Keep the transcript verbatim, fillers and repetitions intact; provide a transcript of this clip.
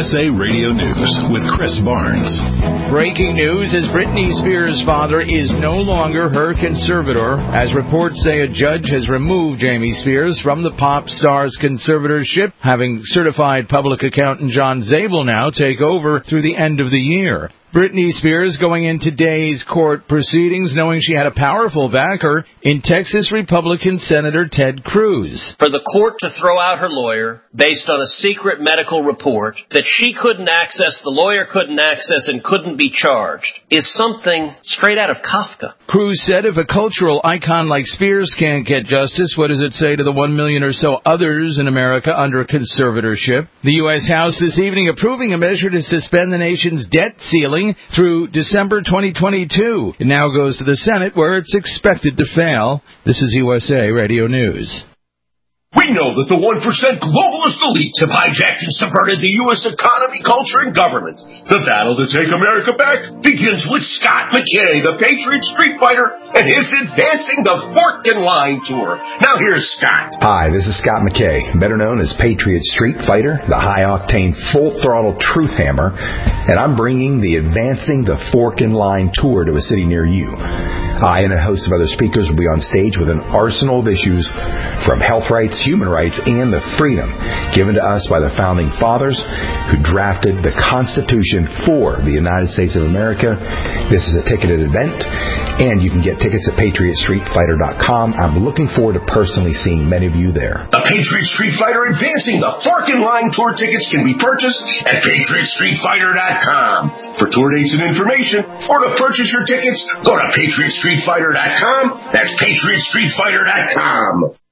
S A Radio News with Chris Barnes. Breaking news as Britney Spears' father is no longer her conservator, as reports say a judge has removed Jamie Spears from the pop star's conservatorship, having certified public accountant John Zabel now take over through the end of the year. Britney Spears going in today's court proceedings knowing she had a powerful backer in Texas Republican Senator Ted Cruz. For the court to throw out her lawyer based on a secret medical report that she couldn't access, the lawyer couldn't access, and couldn't be charged is something straight out of Kafka. Cruz said if a cultural icon like Spears can't get justice, what does it say to the one million or so others in America under a conservatorship? The U S House this evening approving a measure to suspend the nation's debt ceiling through December twenty twenty-two. It now goes to the Senate, where it's expected to fail. This is U S A Radio News. We know that the one percent globalist elites have hijacked and subverted the U S economy, culture, and government. The battle to take America back begins with Scott McKay, the Patriot Street Fighter, and his Advancing the Fork and Line Tour. Now here's Scott. Hi, this is Scott McKay, better known as Patriot Street Fighter, the high-octane, full-throttle truth hammer, and I'm bringing the Advancing the Fork and Line Tour to a city near you. I and a host of other speakers will be on stage with an arsenal of issues from health rights, human rights, and the freedom given to us by the Founding Fathers who drafted the Constitution for the United States of America. This is a ticketed event, and you can get tickets at patriot street fighter dot com. I'm looking forward to personally seeing many of you there. The Patriot Street Fighter Advancing the Fork and Line Tour tickets can be purchased at patriot street fighter dot com. For tour dates and information, or to purchase your tickets, go to patriot street fighter dot com. That's patriot street fighter dot com.